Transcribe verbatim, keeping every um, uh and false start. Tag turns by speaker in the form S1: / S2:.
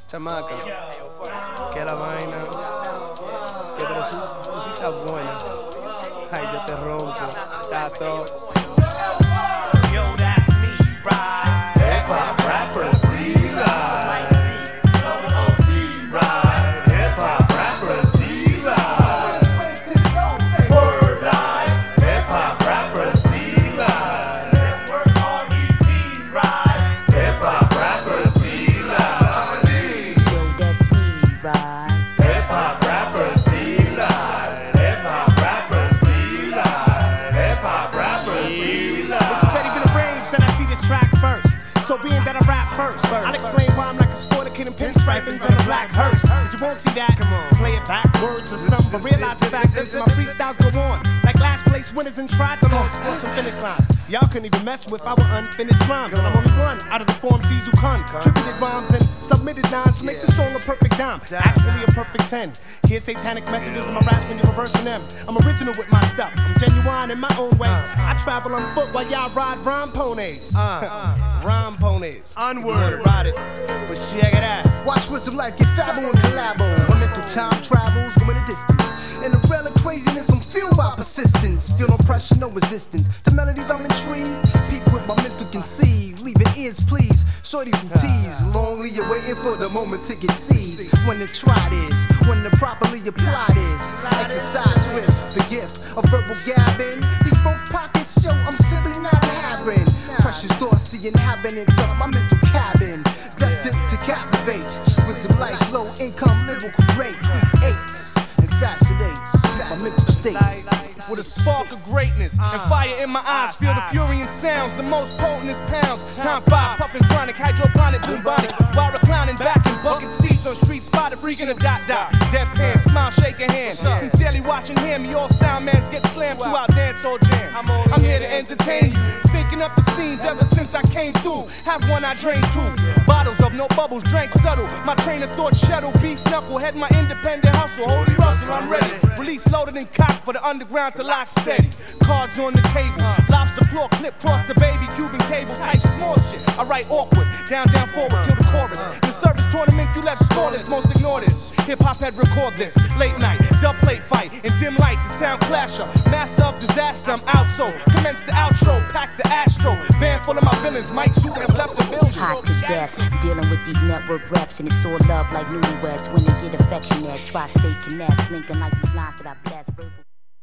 S1: Chamaca, que la vaina. Que pero sí, tú sí estás buena. Ay, yo te rompo. Está todo. Yo, that's me, right?
S2: Hip hop rappers be live. O T ride. Hip hop rappers be live. Word live. Hip hop rappers be live. Network R E P ride. Hip hop rappers be live.
S3: Yo, that's me, right?
S2: Hip hop rappers be live. Hip hop rappers be live. Hip hop rappers be live.
S4: It's already been arranged that I see this track first. So being that I rap first, I'll explain why I'm like a sporter kid in pinstripings and a black hearse. But you won't see that. Come on, play it backwards or something. But realize the fact is my freestyles go on like last place winners and triathlons. Score some finish lines. Y'all couldn't even mess with our unfinished rhymes. And I'm only one out of the form C's who con. Tributed rhymes and submitted nines to make the song a perfect dime. Actually a perfect ten. Here's satanic messages in my raps when you're reversing them. I'm original with my stuff. I'm genuine in my own way. I travel on foot while y'all ride rhyme ponies. Uh, rhyme ponies.
S1: Onward.
S4: Ride it. But check it out.
S5: Watch Wisdom Life get fabo and collabo. My mental time travels going a distance. In the realm of craziness, I'm fueled by persistence. Feel no pressure, no resistance. To melodies, I'm intrigued. People with my mental conceive. Leave your ears, please. Shorties who tease. Lonely, you're waiting for the moment to get seized. When the tried is, when the properly applied is. Exercise with the gift of verbal gabbing. These broke pockets show I'm simply not having. Precious thoughts, the inhabitants of my mental cabin. Destined to captivate. Wisdom Life, low income, lyrical great. Creates and fascinates my mental state.
S6: With a spark of greatness and fire in my eyes, feel the fury and sounds, the most potent is pounds. Time five, puffin' chronic, hydroponic, bubonic, while reclining back in bucket seats on street spotted, freaking a dot dot. Deadpan, smile, shake a hand. Sincerely watching hear me, all sound mans get slammed throughout dancehall jams. I'm here to entertain you, stinking up the scenes ever since I came through. Have one I drained two bottles of no bubbles, drank subtle. My train of thought shuttle, beef knuckle, head my independent hustle. Holy Russell, I'm ready. Release loaded and cocked for the underground to lock steady. Cards on the table, lobster claw clip cross the baby, Cuban cable type small shit. I write awkward, down down forward, kill the chorus. The service tournament you left scoreless, most ignore this. Hip hop head record this, late night, dub plate fight, in dim light the sound clasher. Master of disaster, I'm out so commence the outro, pack the astro. Van full of my villains, Mike Suit has left the building.
S3: Hot to death, dealing with these network reps, and it's all love like newlyweds when they get affectionate. Tri-state connects, linking like these lines that I bless. Verbal